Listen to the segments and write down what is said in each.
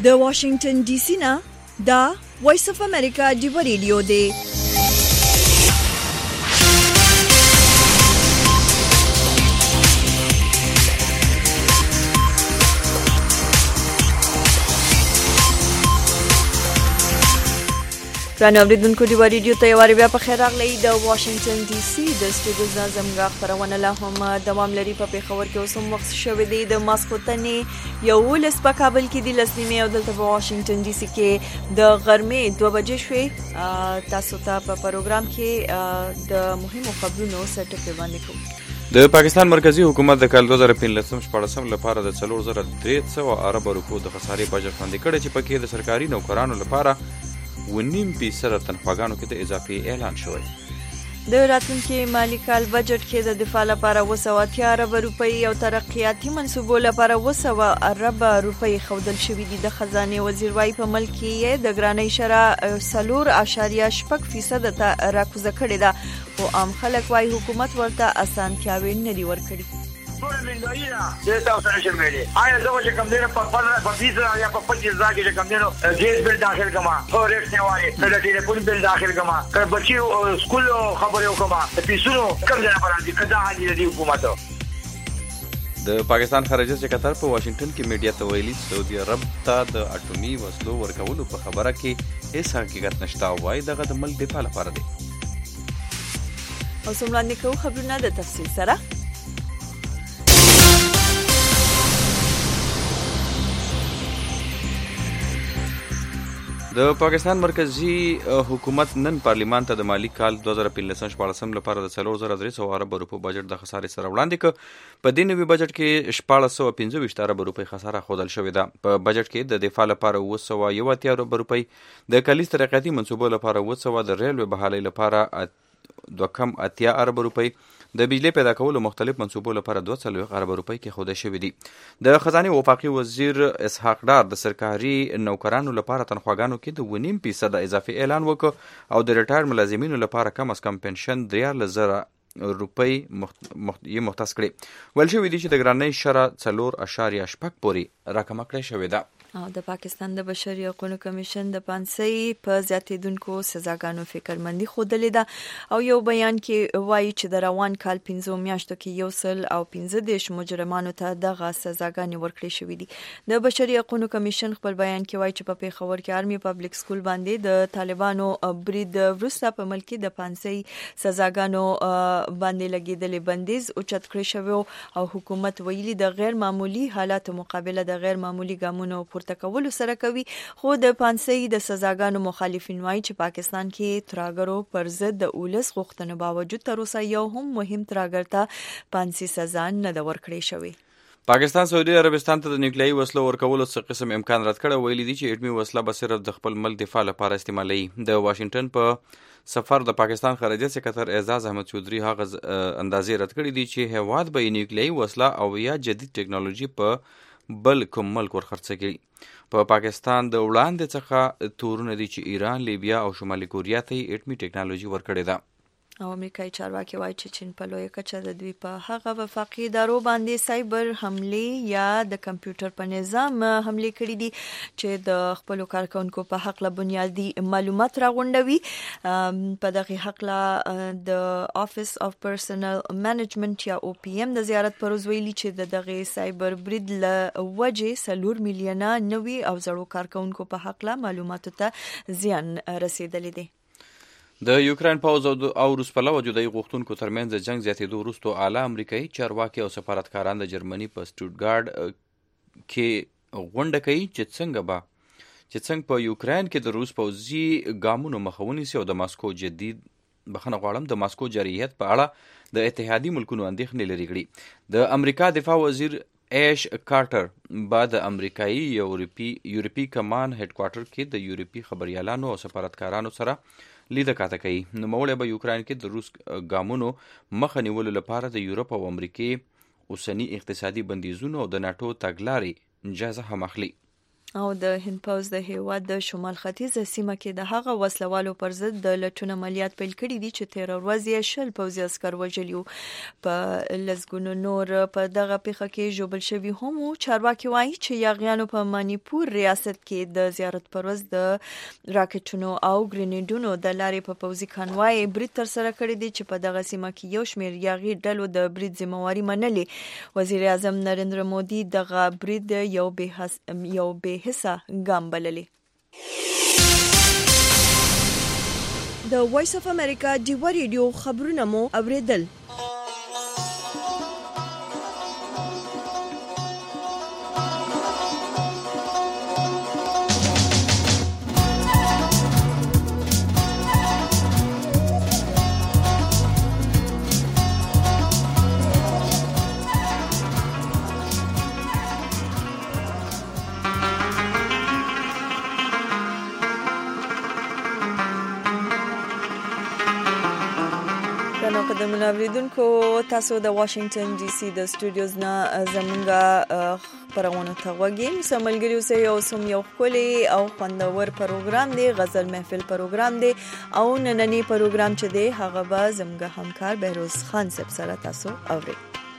د واشنگټن ډي سي نه دا وایس اف امریکا ډیو ریډیو دی. ځان اوریدونکو ډیو ریډیو ته یواري بیا په خیر راغلی. د واشنگټن ډي سي د سټوډیو زموږ خبرونه لا هم دوام لري. په پیښور کې اوس هم وخت شوی دی د ماسخوتنې 11 په کابل کې د لسنیمه او دلته په واشنگټن ډي سي کې د غرمې 2 بجې شوې. تاسو ته په پروګرام کې د مهمو خبرونو سرټکي باندې کوم. د پاکستان مرکزی حکومت د کال 2015-14 لپاره د 4300 ارب روپو د خسارې بجټ وړاندې کړی چې پکې د سرکاري نوکرانو لپاره 9.5% تنخواګانو کې د اضافي اعلان شوی. د راتلونکي مالی کال بجټ کې د دفاع لپاره 280 ارب روپۍ او ترقیاتي منصوبو لپاره 200 ارب روپۍ ښودل شوې دي. د خزانه وزیر وايي په ملک کې د ګرانۍ شرح 4.8% ته راکوزه کړې ده او عام خلک وايي حکومت ورته اسانتیاوي نه دی ورکړي. ټول ملګری نه د تاسو سره شمېلې آیا زه چې کوم دینه په 20 یا په 25 ځای کې کوم دینه ګیس بل داخل کما فورکس نه وایي د ټلیفون بل داخل کما کله بچي سکول خبرې وکما د پیسو کوم ځای پر دي کدا حاجی دی حکومت. د پاکستان خارجه سکرټر په واشنگټن کې میډیا ته ویلي سعودي عرب ته د اټومي وسلو ورکولو په خبره کې هیڅ حقیقت نشته او وايي دغه د ملک دفاع لپاره دی. او څومره کوو خبرونه د تفصیل سره. د پاکستان مرکزی حکومت نن پارلیمان ته د مالی کال 2015-14 لپاره د 4300 ارب روپو بجټ د خسارې سره وړاندې کړ. په دې نوي بجټ کې 1425 ارب روپۍ خساره ښودل شوې ده. په بجټ کې د دفاع لپاره 280 ارب روپۍ، د کلیز ترقیاتي منصوبو لپاره 200، د ریلوې بحالۍ لپاره 280 ارب روپۍ، د بجلی پیدا کولو مختلف منصوبو لپاره 240 ارب روپۍ کې خوده شوې دي. د خزانه وفاقي وزیر اسحاق ډار د سرکاري نوکرانو لپاره تنخواګانو کې د 9.5% اضافي اعلان وکړ او د ریټایر ملازمینو لپاره کم از کم پنشن 3,000 روپۍ مختص کړي. ویل شوي دي چې د ګرانۍ شرح 4.8% پورې راکمه کړې شوې ده. او د پاکستان د بشري حقوقو کمیشن د پانسۍ په زیاتېدونکو سزاګانو فکرمندي ښودلې ده او یو بیان کې وایي چې د روان کال 15 میاشتو کې 115 مجرمانو ته دغه سزاګانې ورکړې شوې دي. د بشري حقوقو کمیشن خپل بیان کې وایي چې په پیښور کې آرمي پبلک سکول باندې د طالبانو برید وروسته په ملک د پانسۍ سزاګانو باندې لګېدلې بندیز اوچت کړی شوی او حکومت ویلي د غیر معمولی حالاتو مقابله د غیر معمولی ګامونو تکولو سره کوي. خو د پانسۍ د سزاګانو مخالفین وایي چې پاکستان کې ترهګرو پر ضد د اولس غوښتنو باوجود تر اوسه یو هم مهم ترهګر ته پانسۍ سزا نه ده ورکړې شوې. پاکستان سعودي عربستان ته د نیوکلیایي وسلو ورکولو څه قسم امکان رد کړی. ویلي دي چې اټومي وسله به صرف د خپل ملک دفاع لپاره استعمالوي. د واشنگټن په سفر د پاکستان خارجه سکرټر اعزاز احمد چودھری هغه اندازې رد کړي دي چې هیواد به نیوکلیایي وسله او یا جدید ټکنالوژي په بل کوم ملک ورخرڅ کړي. په پاکستان د وړاندې څخه تورونه دي چې ایران، لیبیا او شمالي کوریا ته اټومي ټکنالوژي ورکړې ده. او امریکایي چارواکي وایي چې چین په لویه کچه د دوی په هغه وفاقي ادارو باندې سایبر حملې یا د کمپیوټر په نظام حملې کړې دي چې د خپلو کارکونکو په حق له بنیادي معلومات راغونډوي. په دغه حق له د آفیس اف پرسنل منیجمنت یا OPM د زیارت پر ورځ ویلي چې د دغه سایبر برید له وجې 4 میلیونه نوي او زړو کارکونکو په حق له معلوماتو ته زیان رسیدلی دی. د یوکرين پوځ او روس پلوه جدایي غوښتونکو ترمنځ د جنگ زیاتېدو وروسته اعلی امریکایي چارواکي او سفارتکاران د جرمني په سټوټګارډ کې غونډه کوي چې څنګه په یوکرين کې د روس پوځي ګامونو مخه ونیسي او د ماسکو جارحیت په اړه د اتحادي ملکونو اندېښنې لري کړي. د امریکا دفاع وزیر ایش کارټر بعد امریکایي یورپی کمان هډ کوارټر کې د یورپی خبريالانو او سفارتکارانو سره لیده کاته کوي. نوموړی به یوکرين کې د روس ګامونو مخه نیولو لپاره د یورپ او امریکې اوسنی اقتصادي بندیزونو او د ناتو تګلارې جایزه هم اخلي. او د هند پوز د هیواد د شمال ختیځ سیمه کې د هغه وسلوالو پر ضد د لټون عملیات پیل کړي دي چې 13 ورځې شل پوځي عسكر وژلي په لزګونو نور په دغه پیښه کې جوړل شوی هم چارواکي وایي چې یاغیانو په مانیپور ریاست کې د زیارت پر ورځ د راکټونو او ګرینیډونو د لارې په پوځي کانوای برید تر سره کړی دی چې په دغه سیمه کې یو شمېر یاغي ډلو د برید ذمہواری منلې. وزیر اعظم نریندر مودي دغه برید یو به حصہ ګام بللی. د وایس اف امریکا ډیو ریډیو خبرونه مو اوریدل. د منوریدونکو تاسو د واشنگټن ډي سي د سټوډیوز نه زمونږه خبرونه ته وګورئ. سملګری اوسئ او سم یو خولي او خوندور پروګرام دی، غزل محفل پروګرام دی او نننی پروګرام چې دی هغه به زمونږ همکار بهروز خان صاحب سره تاسو اورئ.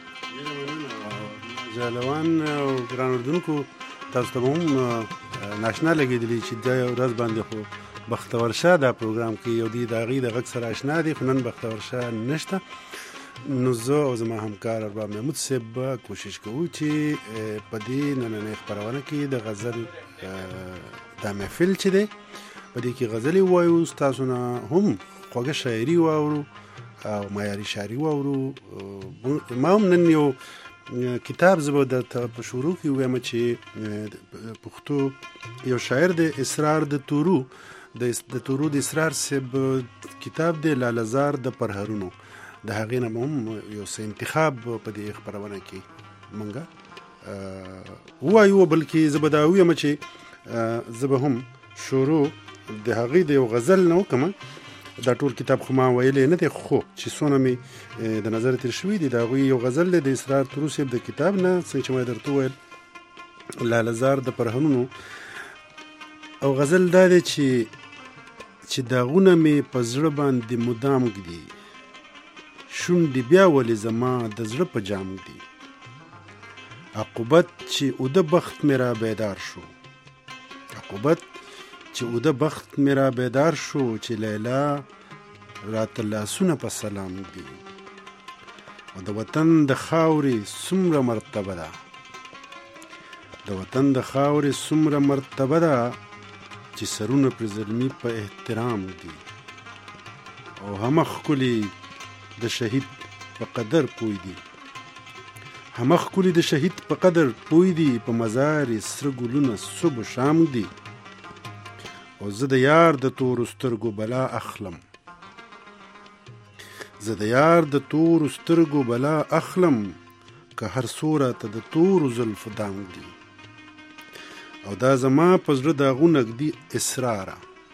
جالوان او ګرانوردونکو تاسو ته هم ناشنا لګیدلی چې دا ورځ باندې خو بختور شاه دا پروګرام کې یو دی داغي د غږ سره آشنا دي، خو نن بختور شاه نشته. نو زه او زما همکار ارباب محمود صاحب کوشش کوو چې په دې نننۍ خپرونه کې د غزل د محفل چې دی په دې کې غزلې وایو، تاسو نه هم خوږه شاعري واورو او معیاري شاعري واورو. ما هم نن یو کتاب زه به درته په شروع کې ووایم چې پښتو یو شاعر دی اسرار د تورو د تورو د اسرار صاحب کتاب دی لالزار د پرهرونو، د هغې نه هم یو څه انتخاب په دې خپرونه کې مونږه ووایو. بلکې زه به دا ووایم چې زه به هم شروع د هغې د یو غزل نه وکړم. دا ټول کتاب خو ما ویلی نه دی، خو چې څونه مې د نظر تیر شوي دي د هغوی یو غزل دی د اسرار تورو صاحب د کتاب نه، څنګه چې ما درته وویل لالزار د پرهرونو. او غزل دا دی چې داغونه مې په زړه باندې مدام ږدي، شونډې بیا ولې زما د زړه په جام ږدي. عقوبت چې اوده بخت مې را بیدار شو، عقوبت چې اوده بخت مې را بیدار شو، چې لیلا راته لاسونه په سلام ږدي. او د وطن د خاورې څومره مرتبه ده، د وطن د خاورې څومره مرتبه ده چې سرونه پر زلمي په احترام دي. او همه ښکلي د شهید په قدر پوی دي، همه ښکلي د شهید په قدر پوی دي، په مزار یې سره ګلونه صبح شام دي. او زه د یار د تورو سترګو بلا اخلم، زه د یار د تورو سترګو بلا اخلم، که هر څوره ته د تورو زلفو دام دي. او دا زما په زړه داغونه ږدي اسراره،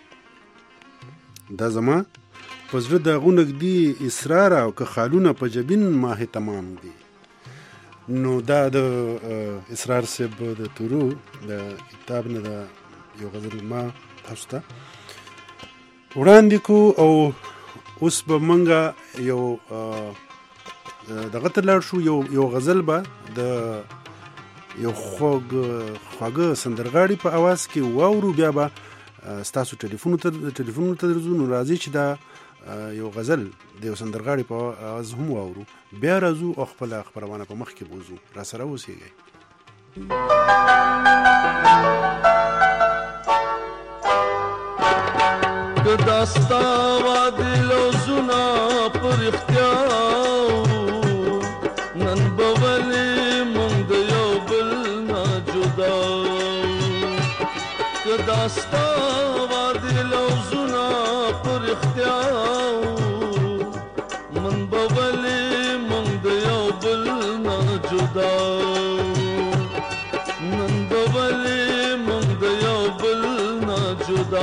دا زما په زړه داغونه ږدي اسراره، او که خالونه په جبین ماه تمام دي. نو دا د اسرار صاحب د تورو د کتاب نه د یو غزل ما تاسو ته وړاندې کو. او اوس به منګه یو دغه ته لاړ شو، یو غزل به د یو خواږه سندرغاړي په اواز کې واورو. بیا به ستاسو ټلیفونو ته درځو. نو راځي چې دا یو غزل د یو سندرغاړي په اواز هم واورو، بیا راځو او خپله خپرونه په مخ کې بوزو. را سره اوسېږئ. که داستا وادي لوزونه پر اختیار نن به ولې مونږ د یو بل نه جدا، که داستا وادي لوزونه پر اختیار من به ولې مونږ د یو بل نه جدا، نن به ولې مونږ د یو بل نه جدا.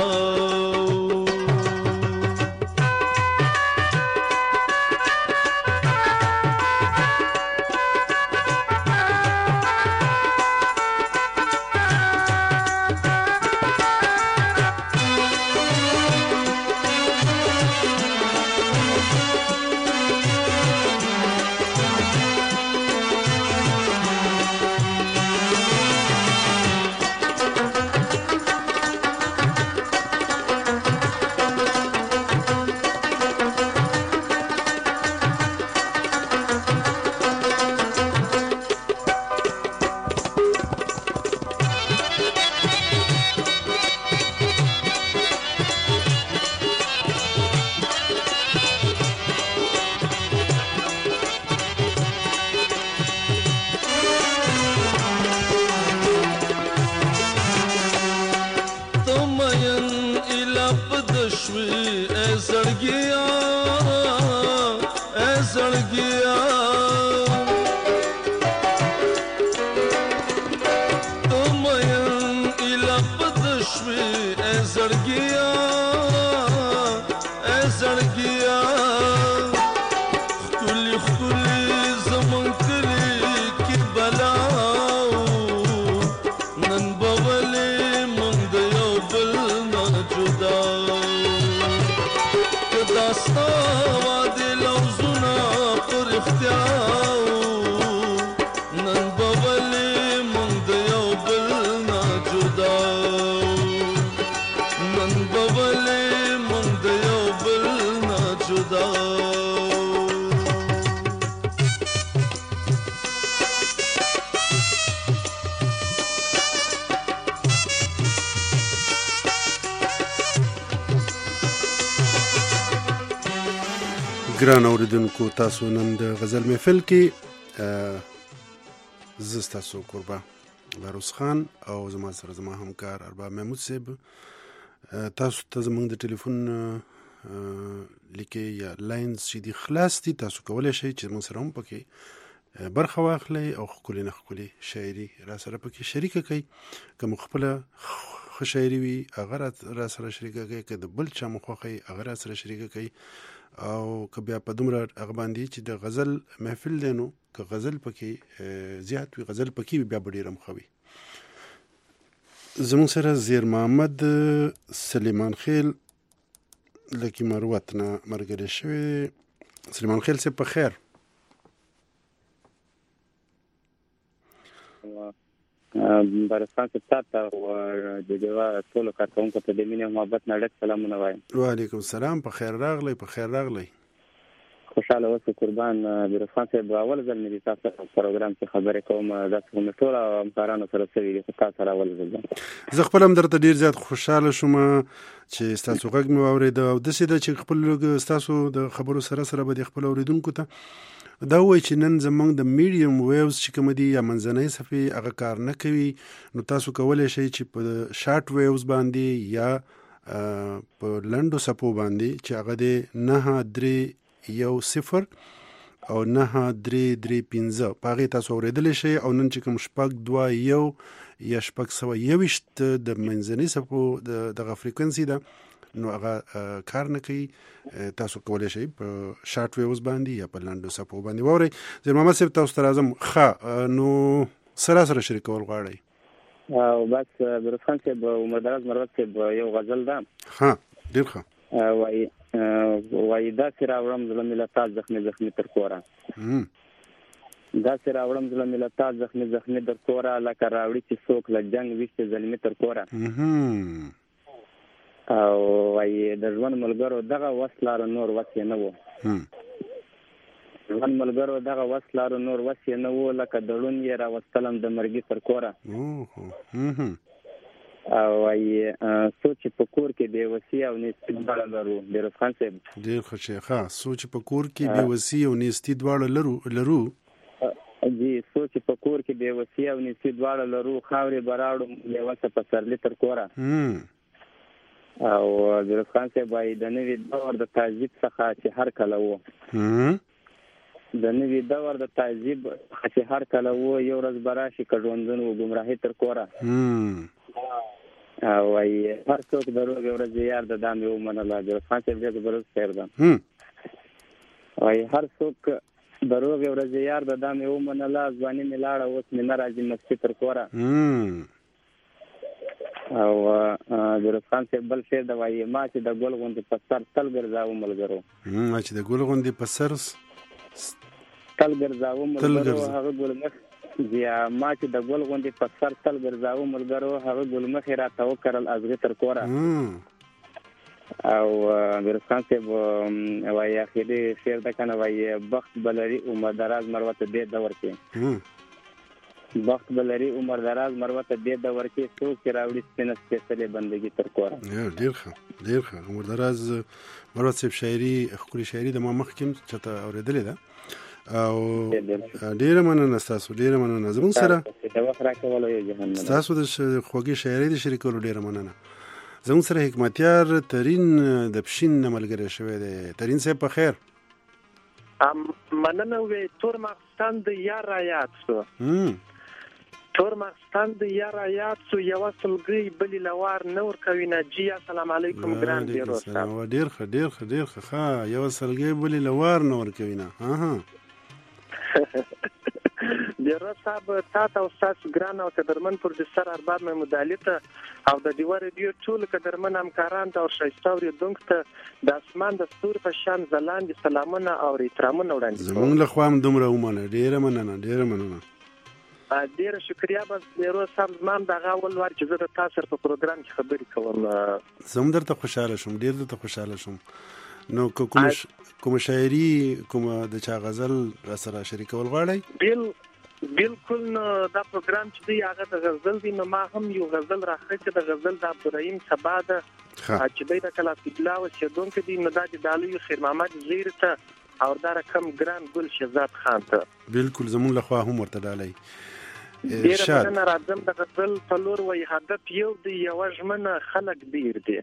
ګران اوریدونکو تاسو نن د غزل محفل کې زه ستاسو قربا باروس خان او زما سره زما همکار ارباب محمود صاحب تاسو ته زموږ د ټلیفون لیکي یا لاینز چې دي خلاص دي تاسو کولی شئ چې موږ سره هم پکې برخه واخلئ او ښکلې نه ښکلې شاعري را سره پکې شریکه کړئ که مو خپله ښه شاعري وي هغه را سره شریکه کړئ که د بل چا مو خوښوي هغه را سره شریکه کړئ او که بیا په دومره هغه باندې چې د غزل محفل دی نو که غزل پکې زیات وي غزل پکې وي بیا به ډېر هم ښه وي. زموږ سره زیر محمد سلیمان خیل لکي مروت نه ملګری شوی. سلیمان خیل صاحب په خیر؟ بارستان کې تاسو او د دیوا ټول کارکونکو ته د مینې او محبت نه ډک سلامونه وایم. وعلیکم السلام. په خیر راغلی. په خیر راغلی. خوشاله اوسئ قربان. بارستان صاحب اول ځل مې تاسو په پروګرام کې خبرې کوم دا څنګه ټول همکارانو سره سوي دي تاسو سره اول ځل. زه خپل هم درته ډیر زیات خوشاله شوم چې تاسو غږ مې واورید او د سیده چې خپل تاسو د خبرو سره به د خپل اوریدونکو ته دا وایي چې نن زمونږ د میډیم ویوز چې کوم دي یا منځنۍ صفحې هغه کار نه کوي نو تاسو کولی شئ چې په شارټ ویوز باندې یا په لنډو څپو باندې چې هغه د 9-3-1-0 او 9-3-3-5 په هغې تاسو اورېدلی شئ او نن چې کوم 6-2-1 یا 6-1 د منځنۍ صفحو دغه فریکونسي ده نو هغه کار نه کوي. تاسو کولی شئ په شارټ ویوز باندې یا په لنډو څپو باندې واورئ. زیر محمد صاحب تاسو ته راځم. ښه نو سره شریکول غواړئ؟ او بس بروس خان صاحب عمر دراز مروت صاحب یو غزل ده. ښه ډېر ښه. وایي داسې راوړم زړه مې له تا زخمي تر کوره داسې راوړم زړه مې له تا زخمي در کوره لکه راوړي چې څوک له جنګ ویښتې زلمي تر کوره او وایي د ژوند ملګرو دغه وس لاره نور وس یې نه و ژوند ملګرو دغه وس لاره نور وس یې نه و لکه دړون یې راوستلم د مرګي تر کوره او وایي سوچ په کور کې بې وسي او نیستي دواړه لرو. بروس خان صاحب ډېر ښه شی. ښه سوچ په کور کې بې وسي او نیستي دواړه لرو جی سوچ په کور کې بې وسي او نیستي دواړه لرو خاورې به راوړو لیوسه په سرلي تر کوره او بروس خان صاحب وایي د نوي دور د تهذیب څخه چې هر کله و د نوي دور د تهذیب څخه چې هر کله و یو ورځ به راشي که ژوندون و ګمراهي تر کوره او وایي هر څوک د روغې ورځې یار د دا مې ومنله. بروس خان صاحب ډېر زبردست شعر ده. وایي هر څوک د روغې ورځې یار د دا مې ومنله ځواني مې لاړه اوس مې نه راځي مستي تر کوره او بروس خان صاحب بل شعر ده. وایي ما چې د ګل غوندې په سر تل ګرځاوه ملګرو ما چې د ګل غوندې په سر تل ګرځاوه ملګرو هغه ګلمخ ما چې د ګل غوندې په سر تل ګرځاوه ملګرو هغه ګلمخې راته وکرل ازغې تر کوره او بروس خان صاحب وایي اخري شعر ده که نه وایي بخت به لري عمر دراز مروته دې دور کې بخت به لري عمر دراز مروته دې دور کې څوک چې راوړي سپینه سپېڅلې بندګي تر کوره. ډېر ښه ډېر ښه. عمر دراز مروت صاحب شاعري ښکلې شاعري د ما مخکې هم چاته اورېدلې ده او ډېره مننه ستاسو. ډېره مننه زموږ سره ستاسو د خوږې شاعرۍ د شریکولو ډېره مننه. زموږ سره حکمتیار ترین د پښین نه ملګری شوی دی. ترین صاحب په خیر؟ مننه وې تور ماخستان د یار را یاد شو تور ماخستان د یار را یاد شو یو سلګي بلی لوار نور کوي نه جی السلام علیکم ګران ډیر صاحب ډیر ښه یو سلګي بلی لوار نور کوي نه ډیر صاحب تاسو استاد ګران او قدرمن پروډوسر ارباب محمود علي ته او د دیوا رادیو ټول قدرمن همکاران ته او شایستوري دونکو ته د اسمان د ستوري په شان ځلاندې سلامونه او احترامونه وړاندې کوم. زمونږ له خوا هم دومره ومنه. ډیره مننه. ډیره شکریا. بس ډیرو صاحب زمام دغه اول وار چې زه د تاسو په پروګرام کې خبرې کوم زم درته خوشاله شوم. ډیر درته خوشاله شوم. نو کوم شاعري کوم د چا غزل را سره شریکول غواړئ؟ بالکل نو دا پروګرام چې دی هغه د غزل دی نو ما هم یو غزل راخړی چې د غزل د عبدالرحیم سبا ده چې دی د کلا فیدلا اوسېدونکی دی نو دا د دالوی خیر محمد زیر ته او دا رقم ګران ګل شهزاد خان ته بالکل زمون لخوا هم ورته ډالۍ ډېره مننه. راځم د غزل څلور وایي هدف یو دی یوه ژمنه خلک ډېر دي.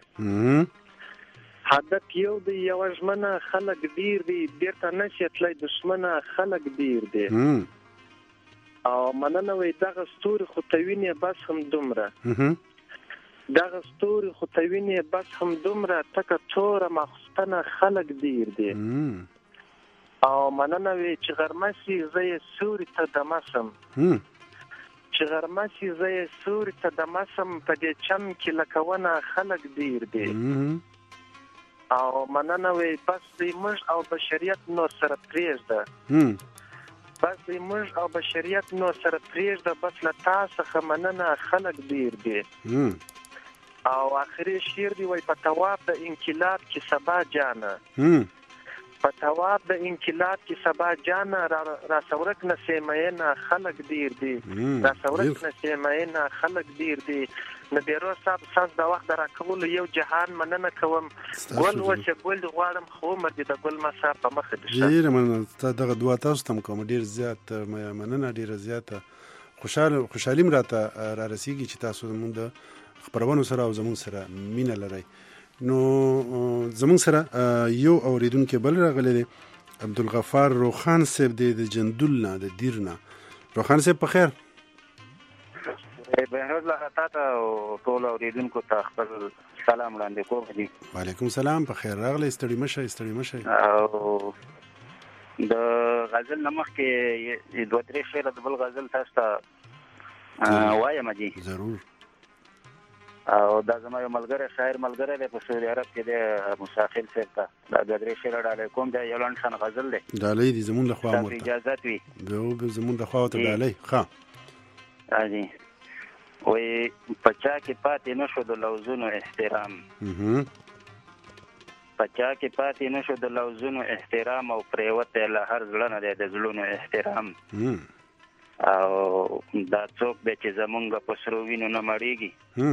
هدف یو دی یوه ژمنه خلک ډېر دي، بېرته نشي تللی دښمنه خلک ډېر دي. او مننه وایي دغه ستوري خو ته وینې بس هم دومره، دغه ستوري خو ته وینې بس هم دومره، تکه توره ماخوستنه خلک ډېر دي. او مننه وایي چې غرمه سي زه یې سوري ته دمه سم، چې غرمه سي زه یې سوري ته دمه سم، په دې چم کې لکه ونه خلک ډېر دي. او مننه وایي بس دی موږ او بشریت نور سره پرېږده، بس دی موږ او بشریت نور سره پرېږده، بس له تا څخه مننه خلک ډېر دي. او آخري شعر دی وایي په تواب د انقلاب کې سبا جانه، په تواب د انقلاب کې سبا جانه، را سورک نه سیمینه خلک ډېر دي، را سورک نه سیمینه خلک ډېر دي. نو بیروز صاحب ساز د وخت د راکولو یو جهان مننه کوم. ګل وچه ګل غواړم خو عمر دې د ګل مصاف په مخه دي. ډېره مننه دغه دعا تاسو ته کوم، ډېر زیات مننه، ډېره زیاته خوشحالي م راته را رسیږي چې تاسو زموږ د خپرونو سره او زموږ سره مینه لرئ. نو زموږ سره یو اوریدونکی بل راغلی دی، عبدالغفار روخان صاحب دی د جندول نه د دیر نه. روخان صاحب په خیر؟ بهنوز الله تاته او ټول اوریدونکو ته خپل سلام وړاندې کوم. وعلیکم سلام، په خیر راغلی، ستړي مشئ ستړي مشئ. او د غزل نه مخکې دوه درې شعره د بل غزل تاسو ته وایم جی. ضرور. او دا زما یو ملګری شاعر ملګری دی په سعودي عرب کې دی، مساخل صاحب ته دا دوه درې شعره ډالۍ کوم. دا یو لنډ شان غزل دی، ډالۍ دي زمونږ لخوا مو ته اجازت وي زمونږ لخوا ورته ډالۍ. ښه حاجي وایي په چا کې پاتې نه شو د لوظونو احترام، په چا کې پاتې نه شو د لوظونو احترام، او پرېوتی له هر زړه نه دی د زړونو احترام. او دا څوک دی چې زمونږ په سرو وینو نه مړېږي،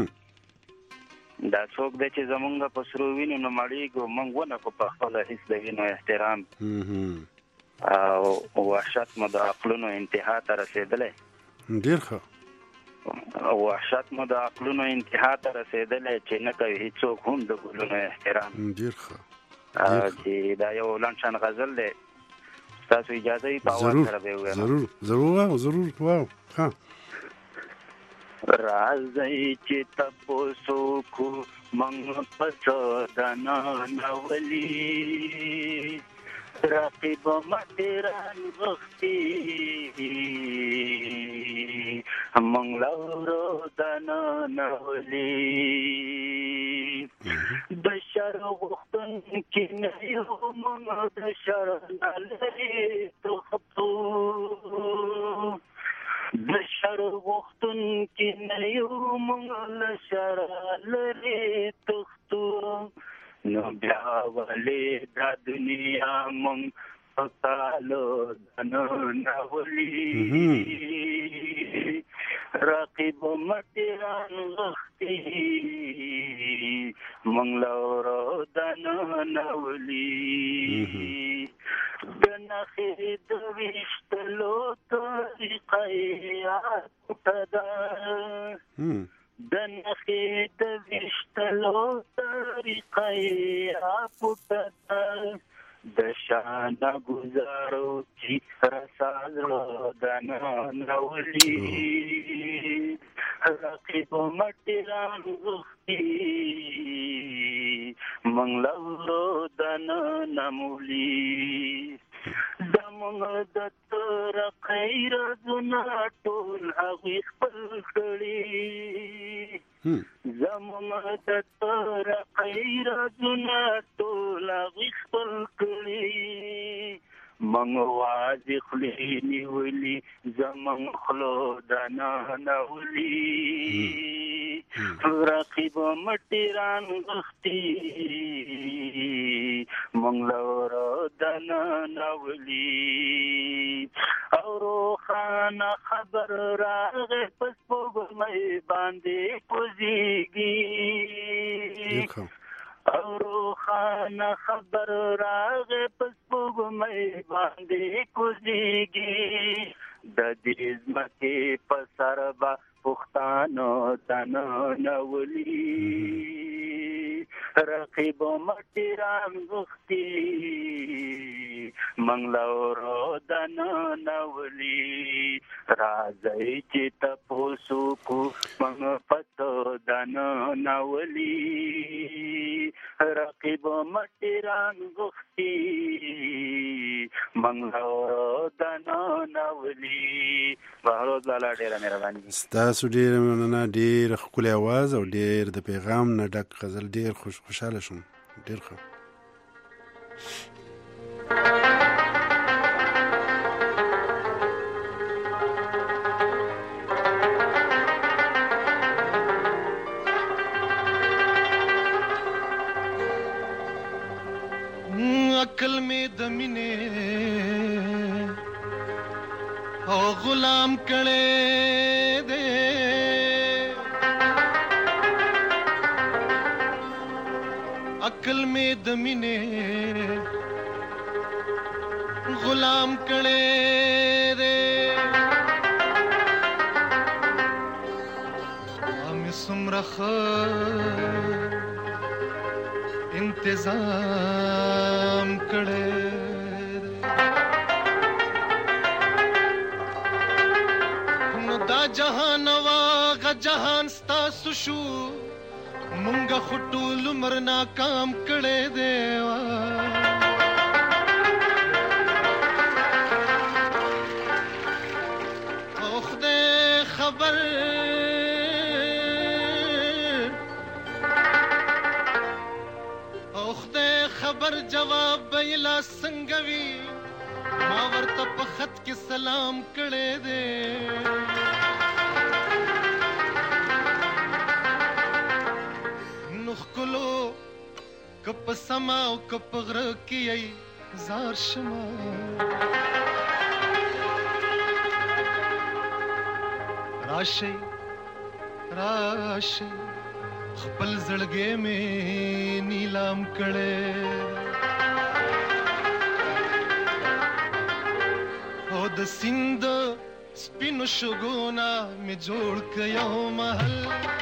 دا څوک دی چې زمونږ په سرو وینو نه مړېږي، موږ ونه کړو په خپله هېڅ د وینو احترام. او وحشت مو د عقلونو انتها ته رسېدلی، ډېر ښه. وحشت مو د عقلونو انتها ته رسېدلی چې نه کوي هېڅوک هم د ګلونو احترام. ډېر ښه. چې دا یو لنډ شان غزل دی، ستاسو اجازه وي په اواز سره به یې ووایم. ضرور ضرور ضرور. واو ښه. راځئ چې تپوس وکړو موږ په څه دننه ولي، رقیب مډیران وختي موږ لورو دننه ولي، د شر غوښتونکي نه یو موږ د شر نه لرې تښتو، د شر غوښتونکي نه یو موږ له شره لرې تښتو، نو بیا ولې دا دنیا موږ په کالو دننه ولي، رقیب مټیران وختي موږ لورو دننه ولي، د نخې د ویشتلو طریقه یې پټه ده، د نخې د ویشتلو طریقه یې پټه ده، د شانه ګزارو چې رسال دننه ولي، رقیب مټیران وختي موږ لورو دننه ولي، زموږ د تور خیراتونه ټول هغوی خپل کړي، زموږ د تور خیراتونه ټول هغوی خپل کړي، موږ واځي خولې نیولي زموږ خولو دننه ولي، رقیب مټیران وختي موږ لورو دننه ولي، او روښانه خبر راغی په سپوږمۍ باندې کوزیږي، او روخانه خبر راغې پس پوګمې باندې کوزيږي د دې ځمکې په سر به پښتانه دنه نولي رقیب مټی رام غختي منګلورو دنه نولي راځي چې تاسو کو منګ پتو دنه نولي رقیب مټی رام غختي منګلورو دنه نولي بهروز لاله ډیره مهرباني ستاسو ډیره مننه ډیر ښکلی आवाज او ډیر د پیغام نه ډک غزل ډیر خوشاله شوم ډیر ښه عقل میں دمینے او غلام کڑے دے عقل میں دمینے غلام کڑے دے ہم سمرخ انتظام کڑے نو دا جهان واغ جهان ستاسو شو مونږه خټول مر ناکام کړي دیوا او خدای خبر او خدای خبر جواب بیلا سنگوي ما ورته په خط کې سلام کړي دے نخکلو کپ سما او کپ غر کیي زار شما راشي راشي خپل زړګې مې نیلام کړي او د سیند سپینو شګونا می جوړ کيو محل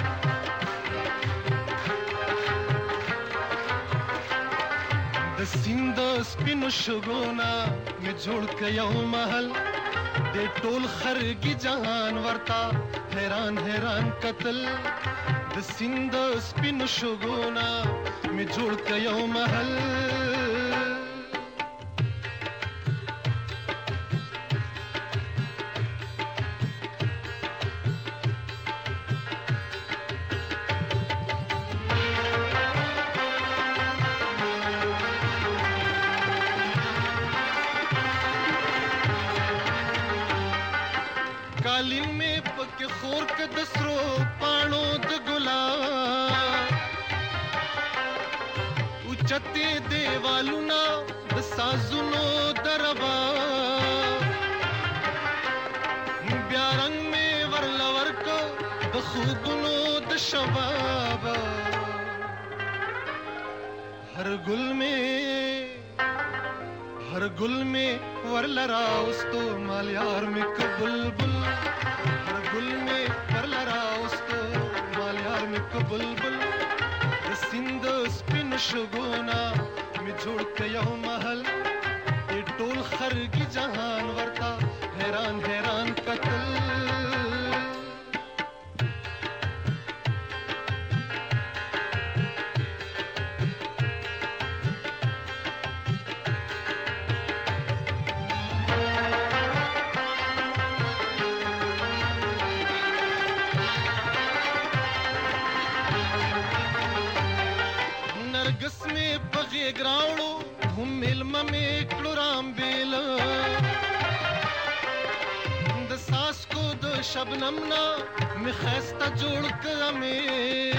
د سیند سپینو شګونا می جوړ کيو محل د ټول خرګي جهان ورتا حیران حیران قتل د سیند سپینو شګونا می جوړ کيو محل कालीन में पके खोर के दसरो पाणो द गुलाब उचते देवालुना द साजुनो दरबा ब्यारंग में वरलवर को द खूबनो द शबाब हर गुल में वरलरा उस्तो मालियार में कबुलबुल हर गुल में वरलरा उस्तो मालियार में कबुलबुल सिंध स्पिन शगुना में जोड़ के यह महल ये टोल खरगी जहान वरता हैरान हैरान कत्ल ग्राउंडो हम मिलम में क्लोराम बेल द सास को द शबनम ना में खस्ता जोड़ कर में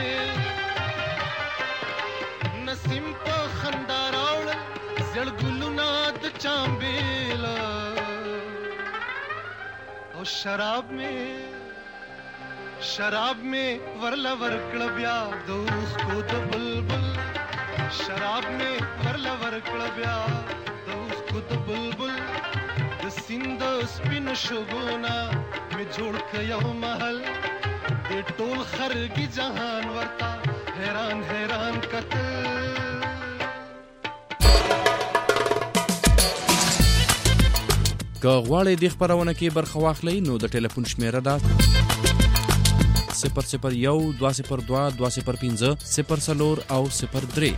नसीम पर खंडाराउल जड़गुलुना द चांबेला और शराब में वरला वरकड़ ब्या दोस्त को द बुलबुल شراب می ورله ورکړه بیا د اوښکو د بلبل د سیند سپینو شګونه مې جوړ کړ یو محل د ټول خرګي جهان ورته حیران حیران کتل. که غواړئ دې خپرونه کې برخه واخلئ نو د ټلیفون شمیره ده 001 202 205 04 او 03.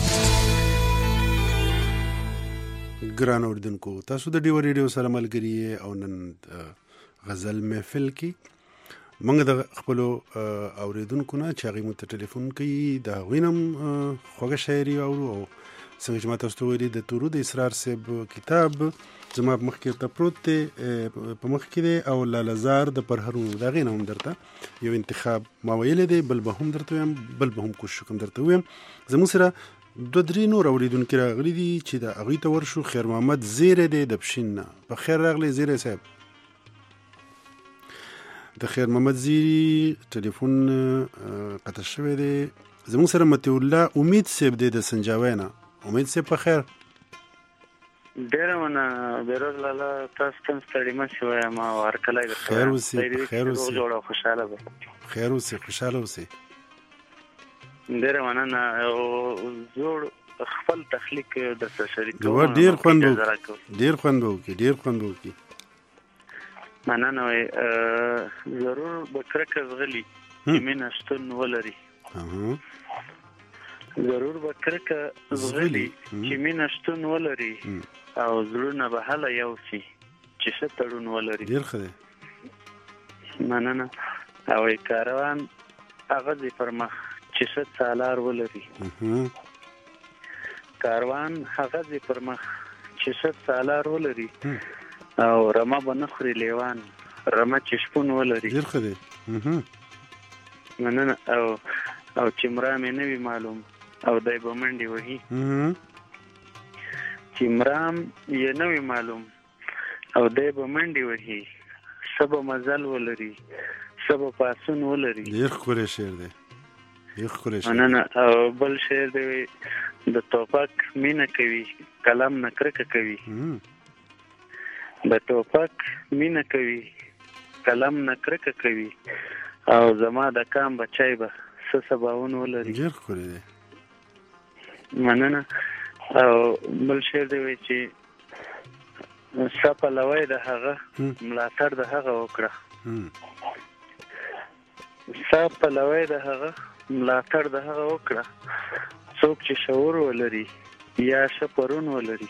ګران اوردونکو تاسو د ډیو ریډیو سره ملګری او نن غزل محفل کې موږ د خپل اوریدونکو نه چې هغه مو ته ټلیفون کوي دا وینم خوږه شاعري او څنګه چې ما تاسو ته ویلي د تورود اسرار صاحب کتاب زما په مخ کې ته پروت دی په مخ کې دی او لالزار د پرهرونو دا غینه هم درته یو انتخاب ما ویل دی بل به هم درته ویم بل به هم کوشش کوم درته ویم زموږ سره دو درې نور اوریدونکي راغلي دي چې د هغوی ته ورشو. خیر محمد زیری دی د پښین نه. په خیر راغلی زیری صاحب. د خیر محمد زیری ټلیفون قطع شوی دی. زموږ سره مطیع الله امید صاحب دی د سنجاوی نه. امید صاحب په خیر. ډیره مننه بیروز لاله تاسو کوم ستړي مه شئ ما ورکلی درته خیر اوسئ خیر اوسئ جوړ او خوشحاله به خیر اوسئ خوشحاله اوسئ. ډیره مننه او زوړ خپل تخلیق درته شریک کوم. ډیر خوند وکړي مننه ضرور به کرکه زغلي چې مینه شتون ولري. ضرور به کرکه زغلي چې مینه شتون ولري او زړونه به هله یو سي چې ښه تړون ولري. ډېر ښه دی. مننه او کاروان هغه ځي پر مخ چې ښه څالار ولري. کاروان هغه ځي پر مخ چې ښه څالار ولري او رمه به نه خوري لیوان رمه چې شپون ولري. ډېر ښه دی. مننه او چې مرا مې نه وي معلوم او دای به منډې وهي. چې مرام یې نه وي معلوم او دای به منډې وهي څه به مزل ولري څه به پاسون ولري. ډېر ښکلی شعر دی. مننه او بل شعر دی د توپک مینه کوي قلم نه کرکه کوي. د ټوپک مینه کوي قلم نه کرکه کوي او زما د کام بچای به څه سباون ولري. ډېر ښکلی دی. مننه او بل شعر دی وایي چې ستا پلوی د هغه ملاتړ د هغه وکړه. ستا پلوی د هغه ملاتړ د هغه وکړه څوک چې شعور ولري یا ښه پرون ولري.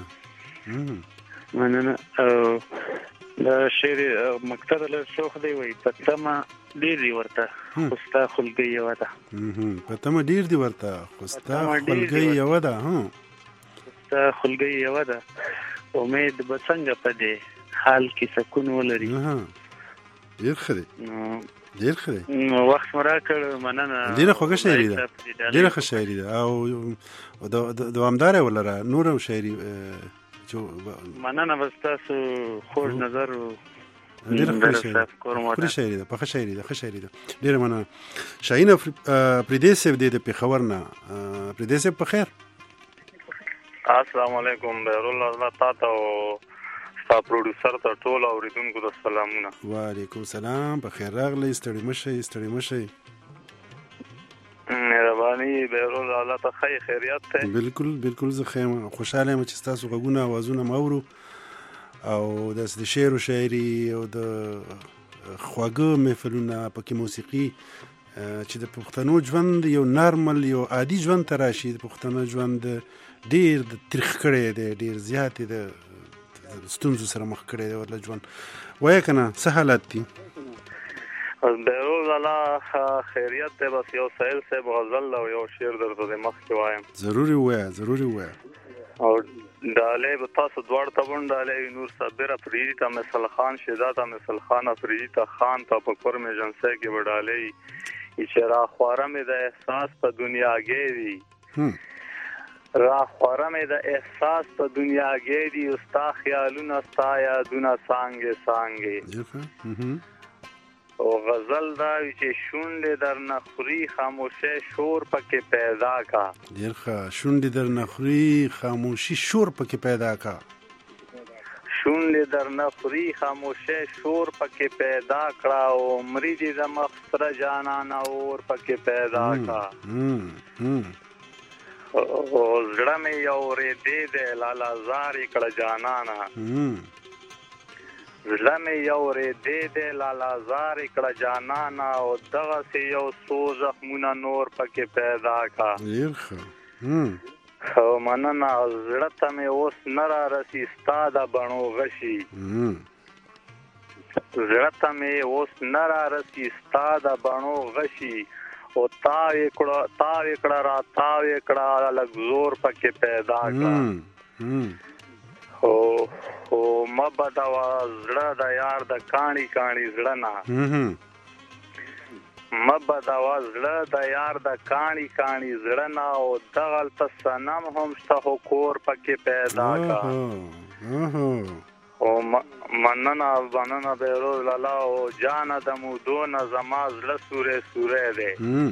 مننه او دا شعر مقطع له شوخ دی وایي په تمه ډېر دی ورته خو ستا خولګۍ یوه ده. په تمه ډېر دی ورته خو ستا خولګۍ یوه ده. ستا خولګۍ یوه ده امید به څنګه په دې حال کې سکون ولري. ډېر ښه دی. ډېر ښه دی. وخت مو راکړ مننه. ډېره خوږه شاعري ده. ډېره ښه شاعري ده او دوامداره ولره نور هم شاعري. مننه بس تاسو خوږ نظر ډېره ښه شاعري ده. پخه شاعري ده. ښه شاعري ده. ډېره مننه. شاهین پردیس صاحب دی د پېښور نه. پردیس صاحب په خیر. السلام علیکم بیرالله الله تا ته او ستا پروډوسر ته ټول اوریدونکو ته سلامونه. وعلیکم سلام. په خیر راغلی. ستړي مه شئ. مهرباني بیرالله الله ته ښه خیریت دی. بالکل زه ښه یم. خوشحاله یم چې ستاسو غږونه اوازونه م اورو او داسې د شعر و شاعري او د خواږه محفلونه پکې موسیقي چې د پښتنو ژوند یو نارمل یو عادي ژوند ته راشي. د پښتنو ژوند ډېر تریخ کړی دی. ډېر زیات د ستونزو سره مخ کړی دی ورله ژوند. وایه که نه څه حالات دي؟ بیروز الله خیریت دی. بس یو سهیل صاحب غزل او یو شعر درته د مخکې وایم. ضروري ووایه. او ډالۍ به تاسو دواړو ته هم ډالۍ وي. نور صابر افریدي ته مثل خان شیدا ته مثل خان افریدي ته خان ته په کور مې جنسۍ کې به ډالۍ چې راخواره مې د احساس په دنیاګۍ وي. راخواره مې د احساس په دنیاګۍ دي ستا خیالونه ستا یادونه څانګې څانګې. او غزل دا وی چې شونډې در نخوري خاموشي شور پکې پیدا کا. ډیر ښه. شونډې در نخوري خاموشي شور پکې پیدا کا. شونډې در نخوري خاموشي شور پکې پیدا کړه او مرید د مخسره جانان اور پکې پیدا کا. او زړه مې یو ورېدې دی لالا زار کړه جانانا. زړه مې یو ورېدې دی لالا زار کړه جانانا او دغسې یو څو زخمونه نور پکې پیدا کا. ډېر ښه. مننه. زړه ته مې اوس نه رارسي ستا د بڼو غشي. زړه ته مې اوس نه رارسي ستا د بڼو غشي او تاوې کړه را تاوې کړه لږ زور پکې پیدا کړه. او مبدوا زړه د یار د کاڼي کاڼي زړه نه. مبدوا زړه د یار د کاڼي کاڼي زړه نه او دغلته صنم هم شته خو کور پکې پیدا کا. او مننه بهروز لالا او جانه د مودو نه زما زړه سورې سورې دی.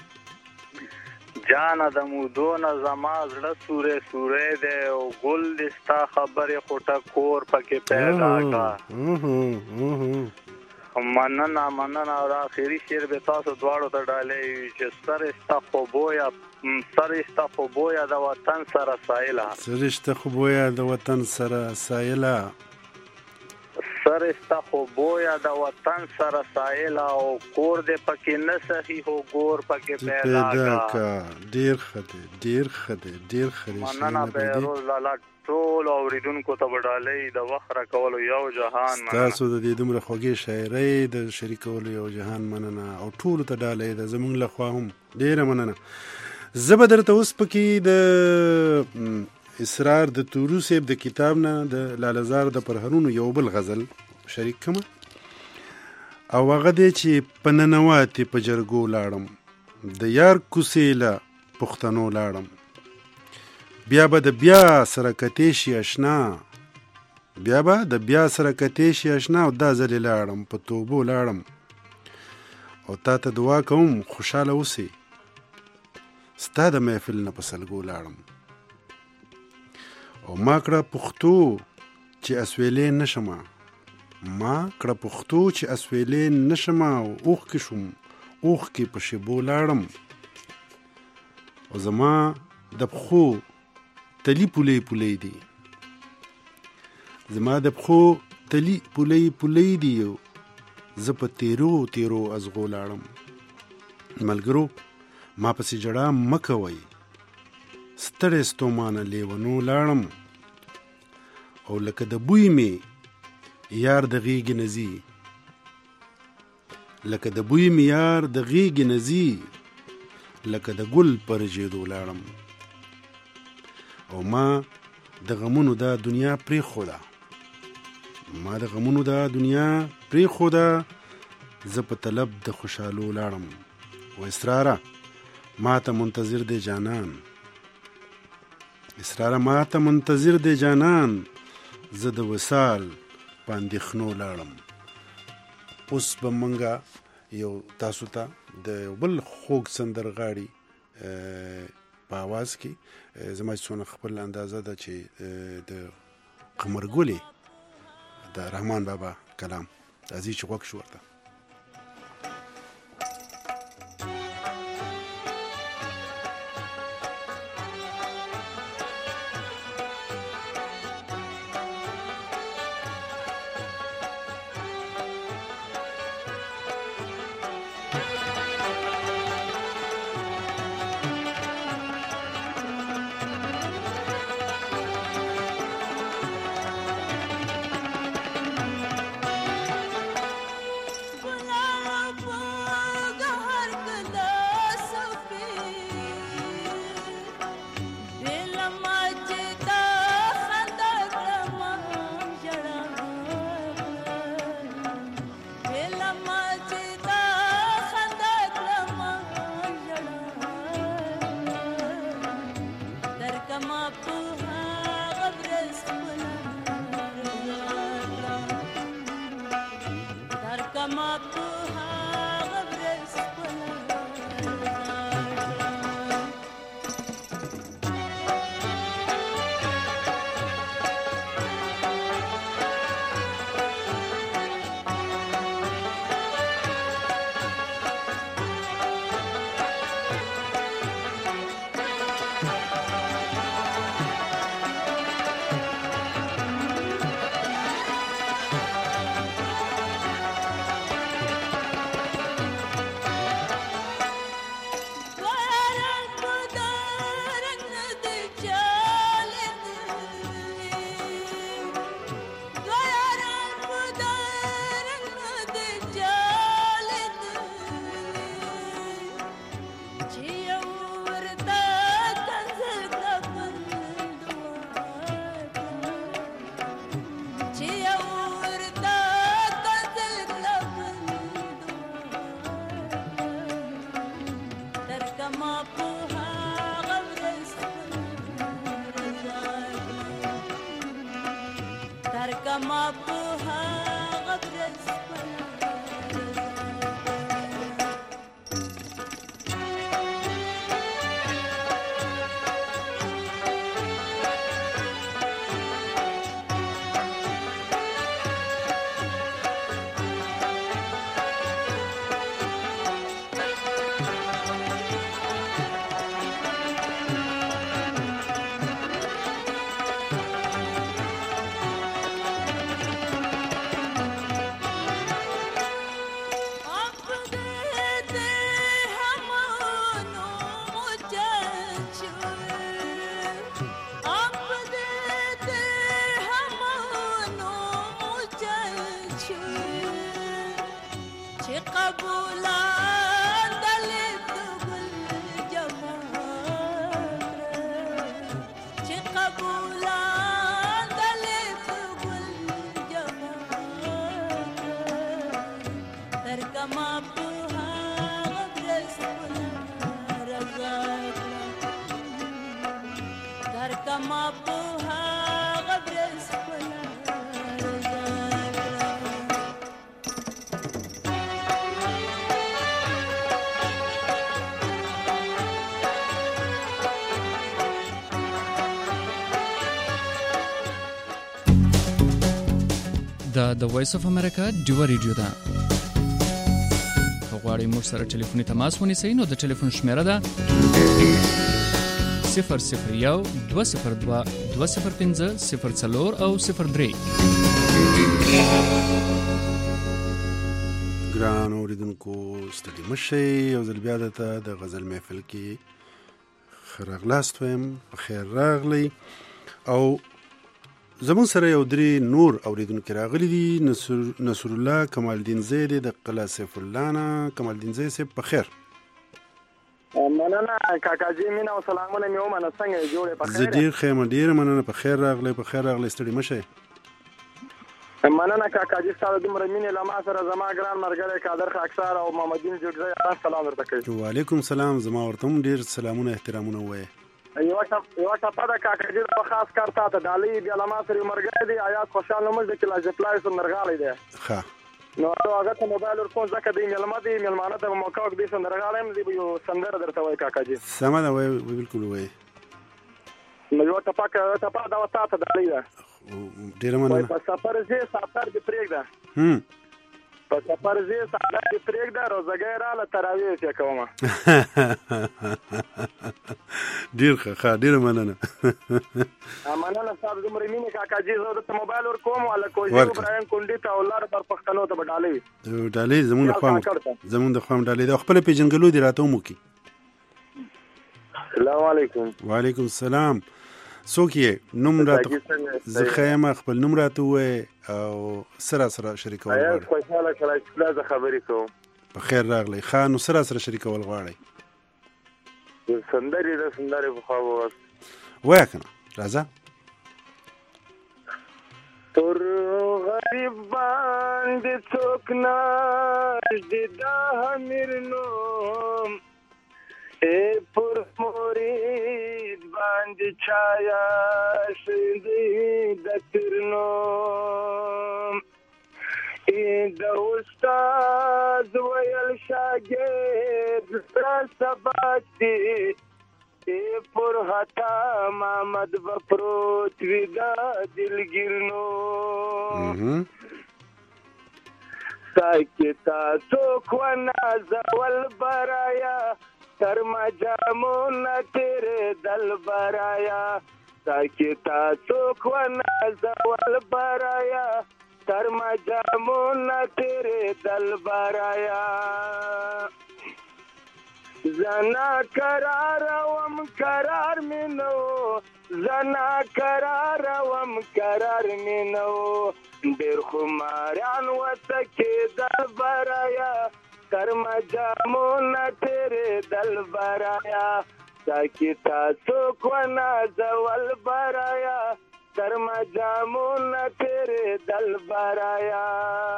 جانه د مودو نه زما زړه سورې سورې دی او ګل دې ستا خبرې خو ټکور پکې پیدا کا. مننه. او آخري شعر به تاسو دواړو ته ډالۍ چې سرشته خو بویا د وطن سره سایله. سرشته خو بویا د وطن سره سایله. سرشته خو بویا د وطن سره سایله او کور دې پکې نه سخي هو ګور پکې پیدا کا. ډیر ښه دی. ډیر ښه دی. ډیر ښه. مننه بهروز لالا. ټول اوریدونکو ته ډالۍ د وخت راکولو یو جهان مننه. تاسو د دې دومره خوږې شاعرۍ د شریکولو یو جهان مننه او ټولو ته ډالۍ ده زموږ لخوا هم ډیره مننه. زه به درته اوس پکې د اسرار د تورو صاحب د کتاب نه د لالزار د پرهرونو یو بل غزل شریک کړم او هغه دی چې په ننواتې په جرګو لاړم د یار کوڅې له پښتنو لاړم بیا به د بیا سره کتې شي اشنا. بیا به د بیا سره کتې شي اشنا او دا ځلې لاړم په توبو لاړم او تا ته دعا کوم خوشحاله اوسې ستا د محفل نه په سلګو لاړم او ما کړه پښتو چې اسویلې نشمه. ما کړه پښتو چې اسویلې نشمه او اوښکې شوم اوښکې په شیبو لاړم او زما د پښو تلی پولی پولی دی. زما د پښو تلی پولی پولی دی زه په تیرو تیرو ازغو لاړم. ملګرو ما پسې جړه مه کوئ ستړی ستومانه لیونو لاړم او لکه د بوی مې یار د غیږې نه ځي. لکه د بوی مې یار د غیږې نه ځي لکه د ګل پر ژیدو لاړم او ما د غمونو دا دنیا پرېښوده. ما د غمونو دا دنیا پرېښوده زه په طلب د خوشحالو لاړم و اسراره ما ته منتظر دی جانان. اسراره ما ته منتظر دی جانان زه د وصال په اندېښنو لاړم. اوس به منګه یو تاسو ته د یو بل خوږ سندرغاړي په آواز کې زما څونه خپل اندازه ده چې د قمرګلې د رحمان بابا کلام راځي چې غوږ شو ورته. د وایس اف امریکا ډیو ریډیو ده. که غواړئ موږ سره ټلیفوني تماس ونیسئ نو د ټلیفون شمیره ده 001-202-205-04 او 03. ګران اوریدونکو ستړي مشئ او ځل بیا دته د غزل محفل کې راغلاست ویم په خیر راغلی. او زمون سره یو درې نور اوریدونکو راغلي دي. نصر الله کمال الدین زید د قلعه سیف الله نه. کمال الدین زید صاحب په خیر. مننه کاکاجي مینا او سلامونه مې ومنه. څنګه جوړې په خیر؟ زه ډیر ښه ډیر مننه. په خیر راغلی ستړي مشئ. مننه کاکاجي ستاسو دومره مینې له ما سره. زما ګران ملګری قادر خاکسار او محمدین جوړځای سلام ورته کوي. وعلیکم سلام. زما ورته هم ډیر سلامونه احترامونه وایي. یو ټپه ده کاکاجي د خاص کار تا ته ډالۍ بیا له ما سره یو مرګی دی آیات خوشحال نومز د کلاس پلای سره نرغالی دی. ښه نو هغه ته موبایل ورکوم ځکه د میلمه دی میلمانه ته موقع وکړي سره نرغالی دی یو سندره درته وایي کاکاجي. سمه ده وایي بالکل وایي. نو یو ټپه دا تا ته ډالۍ ده. ډیره مننه. په سفر ځې سفر دې پرېږده. په سفر ځې سفر دې پرېږده روزګۍ راله تراویح یې کومه. ډیر ښه ډیره مننه. مننه صاحب دومره مینې کاکاجي. زه درته موبایل ورکوم هلکه ابراهیم کونډي ته او لاره پر پښتنو ته به ډالۍ وي. ډالۍ زمونږ د خوا ډالۍ ده. خپله پېژنګلو دې راته هم وکړي. السلام علیکم. وعلیکم السلام. څوک یې؟ نوم راته زه ښه یم. خپل نوم راته ووایې او سره شریکول غواړئ. خوشحاله کړی چې زه خبرې کوم. په خیر راغلی. ښه نو سره شریکول غواړئ. سندرې په خوا ووست وایه که نه راځه. پر غریب باندې څوک نږدې د امیر نوم پر مرید باندې چایا شدی د تیر نوم د استاد ویل شاګرد سبق دی پر هتا محمد بپروت وی دا دلګرنو ساکتا څوک ونازول برایا تر مجامون تیرے دل برایا ساکتا څوک ونازول برایا تر مجامون تیرے دل برایا زنا قرار وم قرار مینو زنا قرار وم قرار مینو ډیر خماران وتکې دل برایا تر مجامون تیرے دل برایا ساکتا څوک ونازول برایا تر مجامون تیرے دل برایا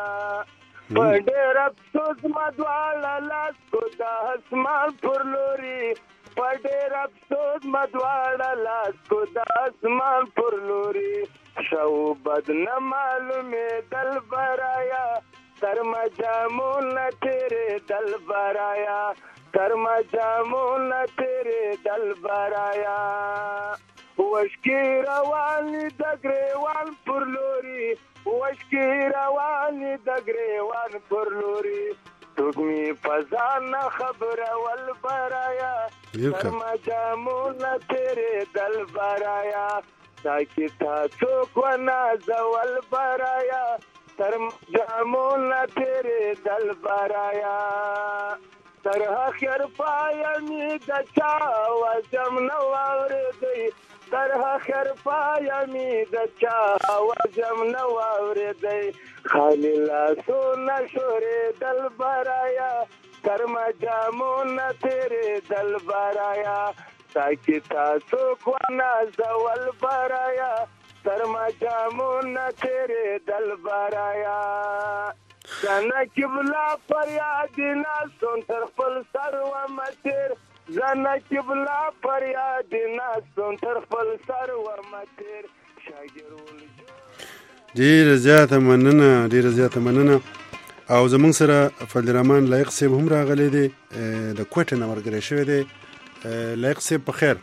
پډیر افسوس مدواړه لاس کو د اسمان پر لوري پډیر افسوس مدواړه لاس کو د اسمان پر لوري شو بد نه معلومه دل برایا تر مجامون تیرے دل برایا تر مجامون تیرے دل برایا وشکی روانی د گریوان پر لوري وشکی روانی د گریوان پر لوري توګمی فزان خبر ول برایا تر مجامون تیرے دل برایا ساکتا څوک ونازول برایا تر مجامون تیرے دل برایا تر اخر پایمی د چا وجم نو اوریدی تر اخر پایمی د چا وجم نو اوریدی خالی لاسو نشوری دل برایا تر مجامون تیرے دل برایا ساکتا څوک ونازول برایا تر مجامون تیرے دل برایا زنا کبلا فریاد ناسون تر خپل سر و متیر زنا کبلا فریاد ناسون تر خپل سر و متیر شاګرول ډیره زیاته مننه او زمونږ سره فضل الرحمن لایق صاحب هم راغلی دی د کوټې نه ورګری شوی دی لایق صاحب په خیر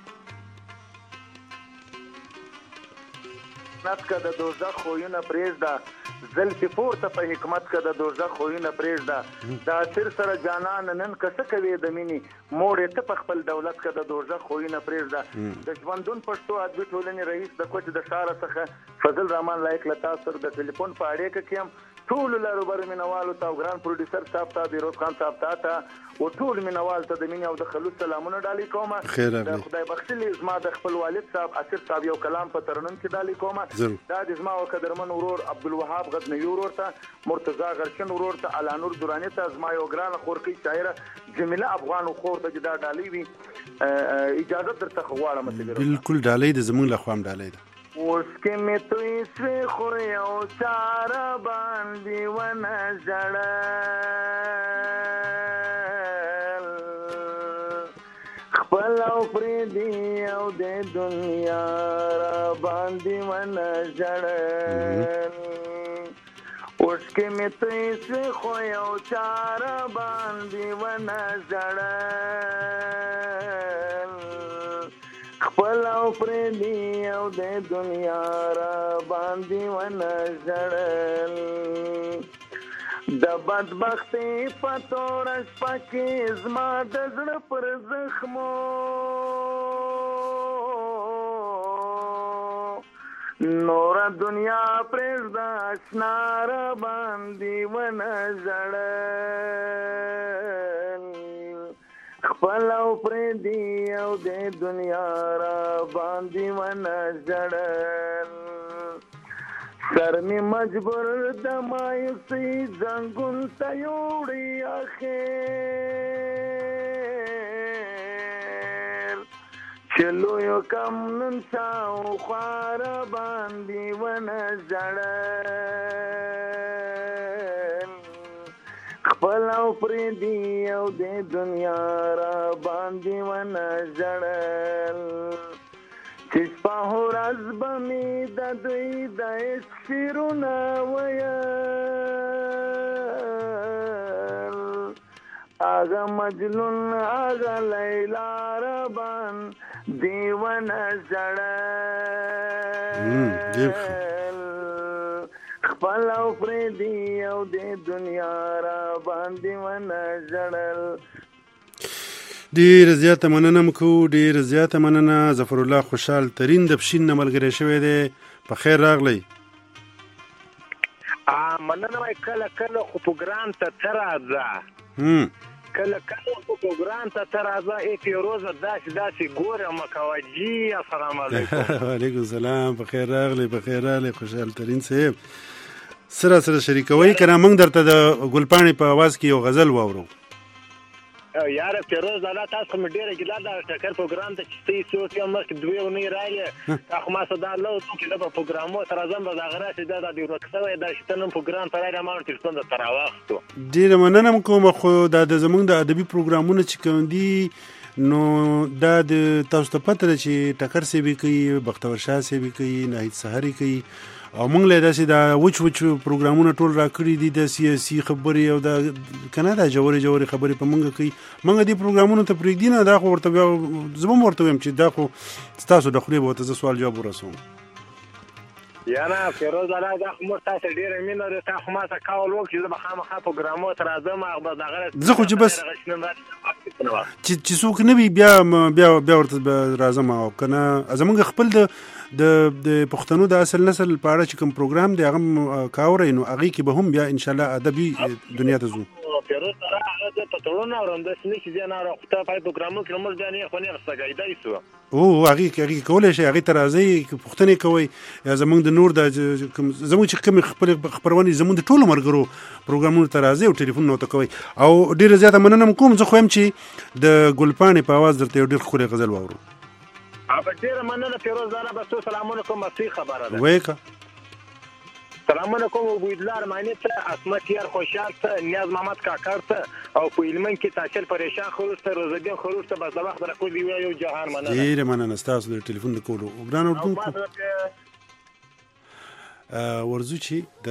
نت کا د دوزخ خوونه پریزدا زلفی پورته په حکمت کا د دوزخ خوونه پریزدا دا سر سره جانان نن کس کوي د مینی موړې ته په خپل دولت کا د دوزخ خوونه پریزدا د ژوندون پښتو ادبي ټولنې رئیس د کوټ د شار څخه فضل الرحمن لایق لتا سر د ټلیفون په اړه کې کیم ټول لارو بر مینوالو ته ګران پروډوسر صاحب ته بیروز خان صاحب ته او ټول مینوال ته د مینې او د خلوص سلامونه ډالې کوم د خدای بخښلي زما د خپل والد صاحب اسیر صاحب یو کلام په ترنم کې ډالې کوم دا د زما او قدرمن ورور عبدالوهاب غزنوي ورور ته مرتضی غرشن ورور ته علانور دورانی ته زما یو ګران خورکی شاعره جمیله افغان خور ته دا ډالې وي اجازه درته غواړم بالکل ډالې د زمونږ له خوا ډالې ده اوس کې مې توی سوی خو یو چاره باندې ونه ژړل خپل او پردي او د دنیا را باندې ونه ژړل اوس کې مې توی سوی خو یو چاره باندې ونه ژړل خپل او پردي او د دنیا را باندې ونه ژړل د بدبختۍ په تور شپه کې زما د زړه پر زخمو نور دنیا پرېږده اشنا را باندې ونه ژړل خپل او پردي او د دنیا را باندې ونه ژړل سر می مجبور د مایوسۍ زنګون ته یوړی اخر چلو یو کم نن شاوخوا را باندې ونه ژړل خپل او پردي او د دنیا را باندې ونه ژړل چې شپه ورځ به مې د دوی د عشق شعرونه ویل آغا مجنون آغا لیلا ربان دیوانه زړل خپل او پردي او د دنیا را باندې ونه زړل. ډیر زیاته مننه ظفر الله خوشحال ترین د پښین نه ملګری شوی دی. په خیر راغلی. مننه وای کله خو پروګرام ته راځه کله خو پروګرام ته راځه فیروزه داسې ګورم کوجی. السلام علیکم. وعلیکم السلام. په خیر راغلی خوشحال ترین صاحب. سره شریکوي کنه موږ درته د ګلپاڼې په आवाज کې یو غزل واورو. یاره فیروز الله تاسو مې ډیره ګیله دا ټکر پروګرام ته چې تاسو یو مخ دوی ونی راغله تاسو ما صدا الله چې دا پروګرامو تر ځم به دا غره چې دا د ورکسوي دا شتنم پروګرام پر راځه ما تر څنګه تر واختو. ډیره مننه کوم. خو دا د زمونږ د ادبي پروګرامونو چې کوم دي نو دا د تاسو ته پته چې ټکر سی به کوي بختور شاه سی به کوي ناهید سحری کوي او موږ له داسې دا وچ پروګرامونه ټول راکړي دي د سیاسي خبرې او د کنه دا جوړې خبرې په موږ کوي. موږ دې پروګرامونو ته پرېږدي نه. دا خو ورته زما ورته ویم چې دا خو تاسو د خولې به ورته سوال جواب ورسوم. یاره فیروز الله دا خو مور تاسو ډېره مینه لري. تاسو ما ته کول وکړي زه به خامخا پروګرامو ته راځم. هغه د غره زه خو چې بس چې څوک نه وي بیا ورته راځم. او کنه زمونږ خپل د پښتنو د اصل نسل په اړه چې کوم پروګرام دی هغه کاوري نو هغه کې به هم بیا ان شاء الله ادبي دنیا ته ځو. فیروز هغه د پټړونو اورم د سنې چې نه راخته په پروګرامو کې موږ ځانې خو نه غسګایدای سو. هغه کولای شي هغه ترازی پښتنې کوي یا زمونږ د نور د زمونږ چې کوم خبرونه زمونږ د ټولو مرګرو پروګرامونو ترازی او ټلیفون نو ته کوي. او ډیر زیاته مننه کوم. زه خو هم چې د ګلپاڼې په आवाज درته یو ډیر خوږه غزل واورو. ډیره مننه فیروز الله به سلام علیکم. اصلي خبره ده وایکه سلام علیکم وبیدلار معنی ته اسمت یار خوشحال ته نیاز محمد کاکر ته او په علمن کې تاشل پریشان خلوص ته روزګان خلوص ته بس د وخت راکو دی یو جهان مننه. ډیره مننه تاسو د ټلیفون د کولو وګران اردو ورزو چې د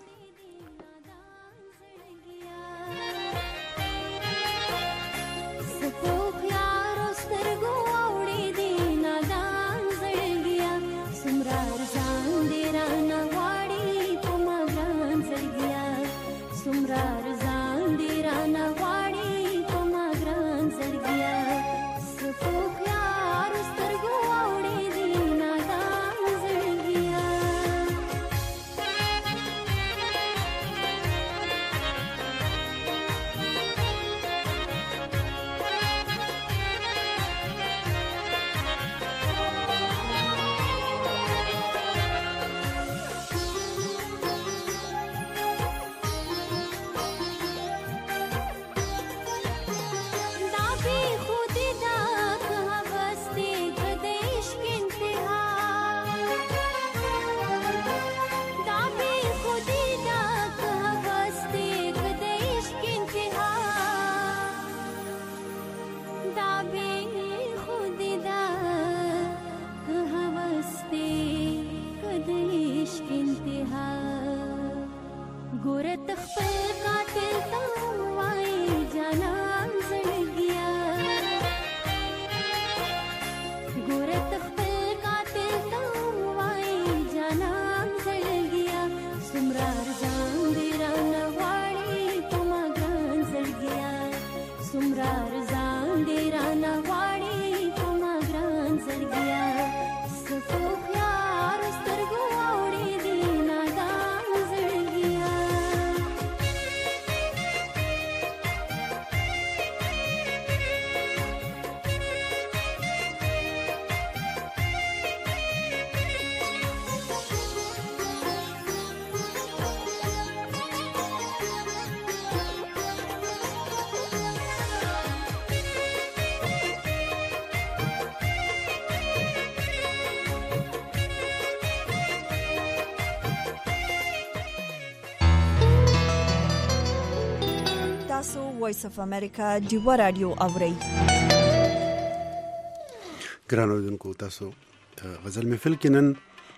وایس اف امریکا دیوا رادیو اوري. ګران اوریدونکو تاسو غزل محفل کې نن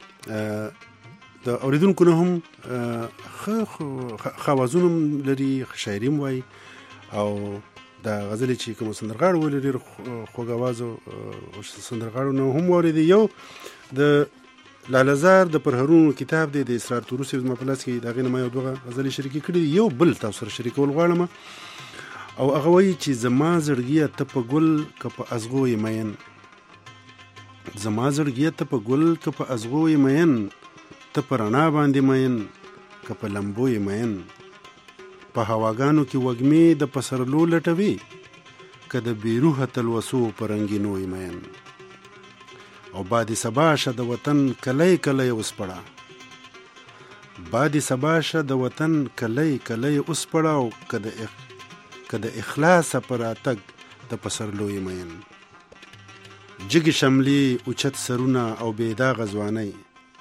د اوریدونکو نه هم خوازونم لري شاعریم وای او دا غزل چې کوم سندرغاړو ولې ډېر خوږ اواز او سندرغاړو نو هم واورېدي. یو د لالهزار د پرهرونو کتاب دی د اسرار توروسي زما په لاس کې د هغې نه ما یو دوه غزلې شریکې کړي. یو بل تاسو سره شریکول غواړم او هغه وایي چې زما زړګیه ته په ګل که په ازغو یې مین، زما زړګیه ته په ګل که په ازغو یې مین، ته په رڼا باندې مین که په لمبو یې مین، په هواګانو کې وږمې د پسرلو لټوي که د بیروحه تلوسو په رنګینو یې مین، او باد صبا شه د وطن کلی کلی اوس پړه، باد صبا شه د وطن کلی کلی اوس پړه، او که د اخلاص پر اتګ د پسرلو یې مین، جګې شملې اوچت سرونه او بېداغه ځوانۍ،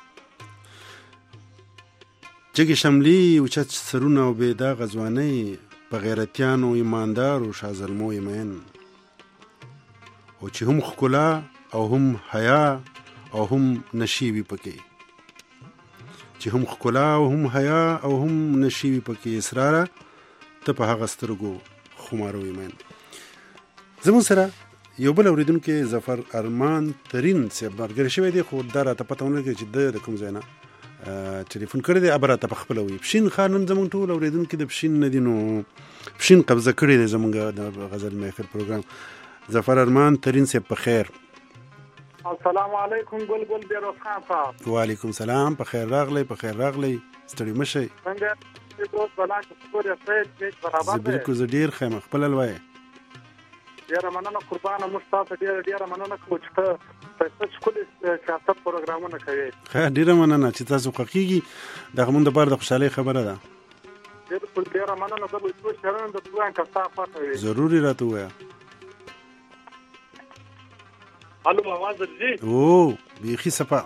جګې شملې اوچت سرونه او بېداغه ځوانۍ، په غیرتیانو ایماندارو شازلمو یې مین، او چې هم ښکلا او هم حیا او هم نشي وي پکې، چې هم ښکلا او هم حیا او هم نشي وي پکې، اسراره ته په هغه سترګو خمارو یې مین. زموږ سره یو بل اورېدونکی ظفر ارمان ترین صاحب ملګری شوی دی، خو دا راته پته ونه لګي چې د کوم ځای نه ټلیفون کړی دی. ابه راته په خپله وایي پښین ښار نن زموږ ټول اورېدونکي د پښین نه دي، نو پښین قبضه کړی دی زموږ د غزل محفل پروګرام. ظفر ارمان ترین صاحب په خیر. السلام علیکم ګل بیروز خان صاحب. وعلیکم سلام، په خیر راغلی، په خیر راغلی، ستړي مه شئ. څنګه روز بلان چې سپور یې سید برابر دی؟ بالکل زه ډېر ښه یم، خپله لوایې. ډېره مننه قربانه، موږ تاسو ډېره مننه کوو چې ته څه ښکلي سیاست پروګرامونه کوې. ښه، ډېره مننه چې تاسو خوښېږي، دغه مونږ دپاره د خوشحالۍ خبره ده. بالکل ډېره مننه. زه به څو شعرونه درته ووایم که ستا خوښه وي. ضرور یې راته ووایه. الو، आवाज درځي؟ او بیخي صفا.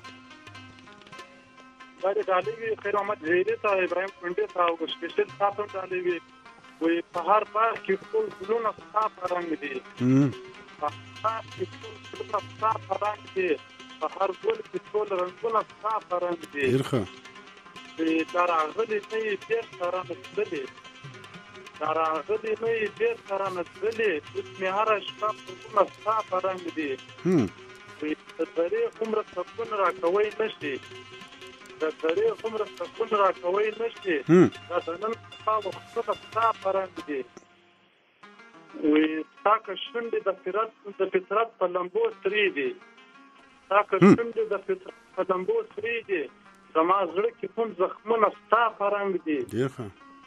دا ډالۍ وي خیر محمد جهیلي ته، ابراهیم کونډې ته او سپیشل تاسو ته ډالۍ وي. وایي په هر باغ کې ټول ګلونه ستا په رنګ دي، په هر کې ټول ګلونه ستا په رنګ دي، په هر ګل کې ټول رنګونه ستا په رنګ دي. ډېر ښه. دا راغلي نه یې بېرته رانسدلې، دا راغلي نه یې بېرته رانسدلې، اوس مې هره شپه ګلونه ستا په رنګ دي. وایي د درې عمره سکون راکوی نه شي، د درې عمره سکون راکوی نه شي، دا د نن ستا وختونه ستا په رنګ دي. وایي ستا که شونډې د فطرت په لمبو سرې دي، ستا که شونډې د فطرت په لمبو سرې دي، زما زړه کې کوم زخمونه ستا په رنګ دي. ډېر ښه.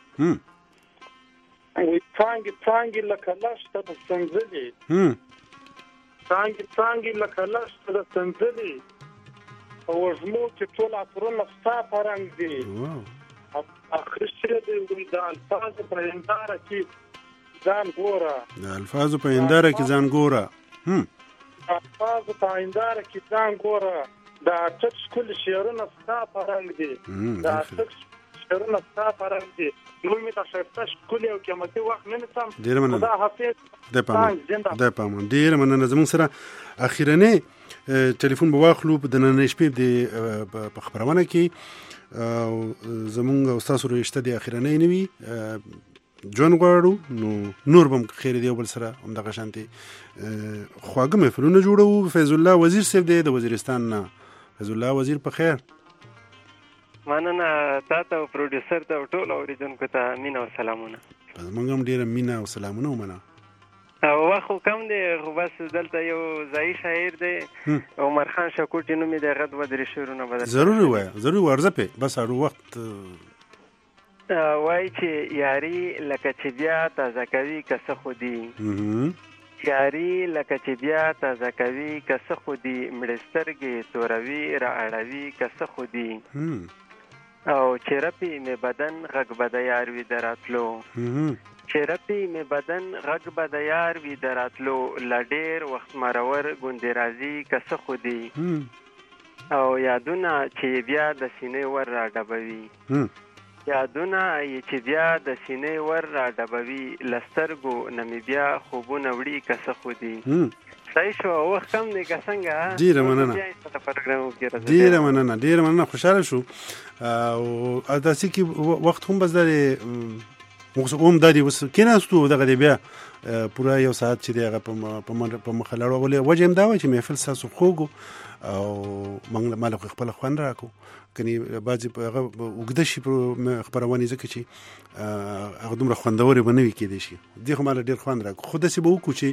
وایي څانګې څانګې لکه لښته د سنځلې، څانګې څانګې لکه لښته د سنځلې، په وږمو کې ټول عطرونه ستا په رنګ دي. اخر شعر دی، وایي د الفاظو په هنداره کې ځان ګوره، د الفاظو په هنداره کې ځان ګوره، الفاظو په هنداره کې ځان ګوره، د اټک ښکلي شعرونه ستا په رنګ دي، د اټک شعرونه ستا په رنګ دي. نور مې ته ښایسته ښکلي او قیمتي وخت نه نیسم. ډېره مننه. خدا حافظ. د پامان ډېره مننه. زموږ سره اخیرنی ټلیفون به واخلو د نننۍ شپې په خپرونه کې، زموږ او ستاسو رشته د اخیرنی نه وي ژوند غواړو، نو نور به خیر دی بل سره همدغه شانتې خواږه محفلونه جوړوو. فیض الله وزیر صاحب دی د وزیرستان نه. فیض الله وزیر په خیر. مننه تا ته او پروډوسر ته او ټولو اورېدونکو ته مینه او سلامونه. موږ هم ډېره مینه او سلامونه ومنه. وخت خو کم دی، خو بس دلته یو ځایي شاعر دی عمر خان شکوټي نوم یې دی، هغه دوه درې شعرونه به ضرور ووایه، ضرور ورځه پې بس اړو وخت. وایي چې یاري لکه چې بیا تازه کوي که څه خو دي، یاري لکه چې بیا تازه کوي که څه خو دي، مړې سترګې توروي را اړوي که څه خو دي، او چې رپي مې بدن غږ به د یار وي د راتلو، چې رپي مې بدن غږ به د یار وي د راتلو، له ډېر وخت مرور ګوندې راځي که څه خو دي، او یادونه چې بیا د سینې ور را ډبوي، یادونه چې بیا د سینې ور را ډبوي، له سترګو نه مې بیا خوبونه وړي که څه خو دي. صحیح شو، وخت کم دی که څنګه؟ ډېره مننه، ډېره مننه، خوشحاله شو. او داسې کې وخت هم بس د موږ د دې وس کېناستو دغه دی بیا پوره یو ساعت چې دی هغه په مخه لاړو ولې وجه هم دا وه چې محفل ستاسو خوږ او موږ ماله خپله خوند راکړو کنې بعضې هغه اوږده شي خپرونې ځکه چې هغه دومره خوندورې به نه وي کېدی شي دې خو ماله ډېر خوند راکړو خو داسې به وکړو چې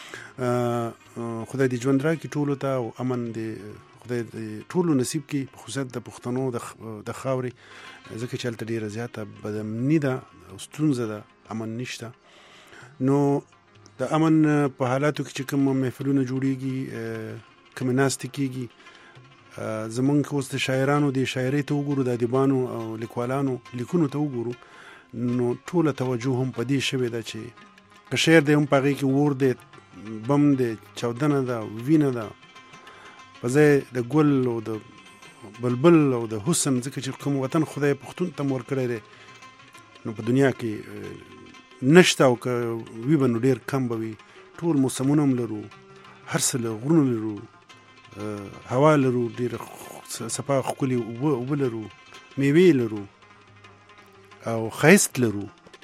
خدای دې ژوند راکړي ټولو ته او امن دې خدای دې ټولو نصیب کړي په خصوصیت د پښتنو د خاورې ځکه چې هلته ډېره زیاته بدامني ده او ستونزه ده امن نشته نو د امن په حالاتو کې چې کوم محفلونه جوړیږي کومې ناستې کېږي زمونږ اوس د شاعرانو د شاعرۍ ته وګورو د ادیبانو او لیکوالانو لیکونو ته وګورو نو ټوله توجه هم په دې شوې ده چې که شعر دی هم په هغې کې اور دی بم دی چاودنه ده وینه ده په ځای د ګل او د بلبل او د حسن ځکه چې کوم وطن خدای پښتون ته مور کړی دی نو په دنیا کې نشته او که وي به نو ډېر کم به وي ټول موسمونه هم لرو هر څه له غرونو لرو هوا لرو ډېر صفا ښکلي اوبه لرو میوې لرو او ښایست لرو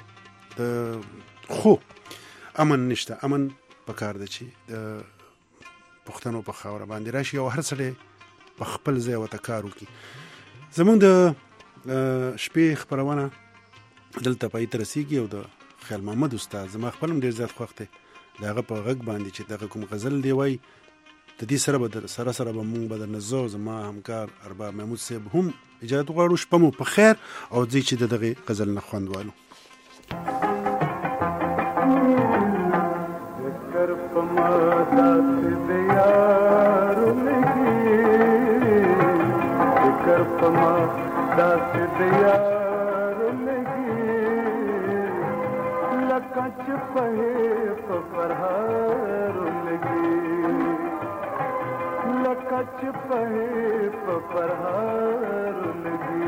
خو امن نشته امن پکار ده چې د پښتنو په خاوره باندې راشي او هر سړی په خپل ځای ورته کار وکړي زمونږ د شپې خپرونه دلته پای ته رسیږي او د خیال محمد استاد زما خپل هم ډېر زیات خوښ دی د هغه په غږ باندې چې دغه کوم غزل دی وایي د دې سره به سره به مونږ به درنه زه زما همکار ارباب محمود صاحب هم اجازت غواړو شپه مو په خیر او ځئ چې د دغې غزل نه خوند والو कच पहे पपरहार लगी लकच पहे पपरहार लगी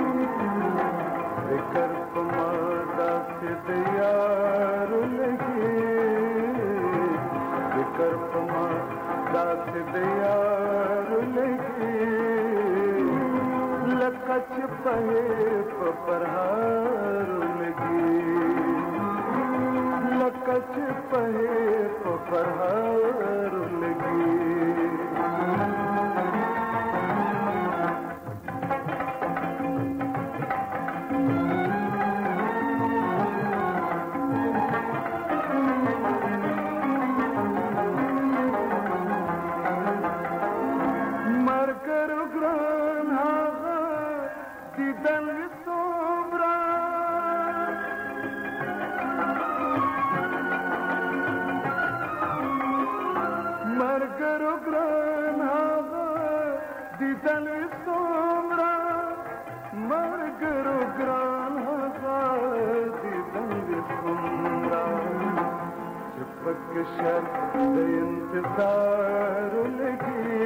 विकर पमादा से दियार लगी विकर पमादा से दियार लगी लकच पहे पपरहार लगी कच पहे पपरहार लगी मरकर ग्रान हागा दिदन सोबरा مرګرو ګران هغه دیدن څومره مرګرو ګران هغه دیدن څومره چې پک شر د انتظار لګي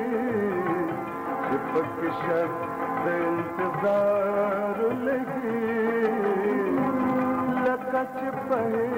چې پک شر د انتظار لګي لکه چې په